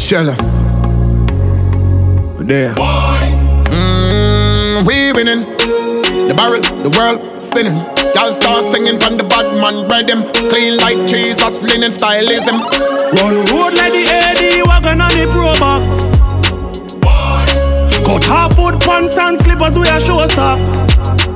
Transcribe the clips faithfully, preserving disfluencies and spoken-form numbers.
Shella. We're there. Mmm, we winning. The barrel, the world spinning. Y'all start singing from the bad man bread them. Clean like Jesus, linen stylism. Run road like the A D wagon on the Pro Box. Cut half foot pants and slippers, we a show socks.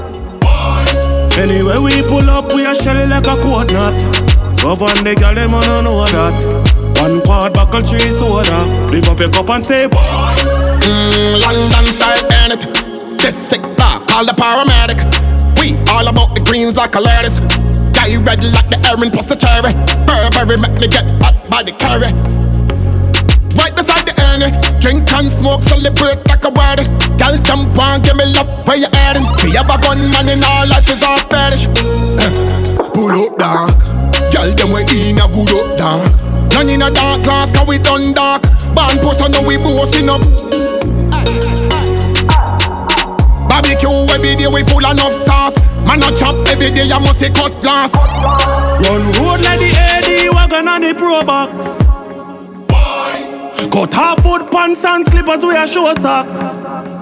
Anyway we pull up, we a shelly like a coconut. Govern the girl, them don't know that. One quad buckle, three soda. Lift up your cup and say boy. Mmm, London style, earn it. This sick block, call the paramedic. We all about the greens like a lettuce. Guy red like the Erin plus the cherry. Burberry make me get hot by the carry. Right beside the Ernie, drink and smoke, celebrate like a wedding. Girl, jump on, give me love, where you heading? We have a gunman in our life is our fetish. Pull up, dog. Girl, them we in a good up, dog. None in a dark class, cause we done dark. Band post, I know we boasting up. Barbecue every day, we full enough sauce. Man a chop every day, I must say cut glass. Run road like the A D wagon on the Pro Box. Cut half foot pants and slippers, we a show socks.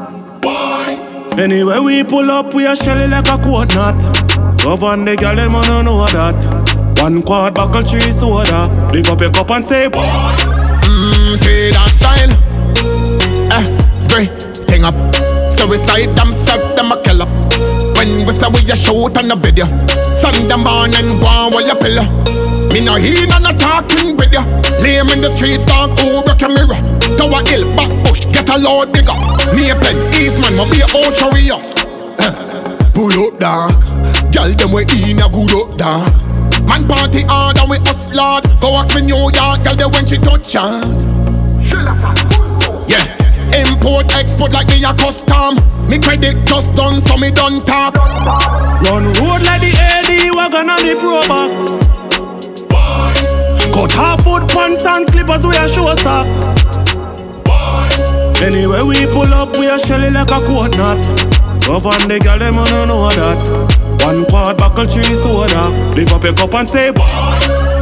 Anyway we pull up, we a shelly like a coconut. Govern the girl, them don't know that. One quad buckle, three soda. Lift up your cup and say boy. Mmm, trade and style. Everything up. Suicide, them serve them a kill up. When we say we a shoot on the video, Sunday morning, go on while you pillow. Me no hear no talking with ya. Lame in the streets, dog, who broke a mirror. Tower Hill, back bush, get a load bigger. Maple, Eastman, will be ultra-rious. Pull up, dog. Girl, them we in a good up, dog. Man party hard and we us lord. Go ask me New York, girl, they when she touch ya. Yeah, import, export like me a custom. Me credit just done, so me done talk. Run road like the A D wagon on the Pro Box. Cut half foot pants and slippers, we a show socks. Anyway we pull up, we a shelly like a coconut. Govern the girl, them don't know that. One quad buckle, three soda. Lift up your cup and say boy.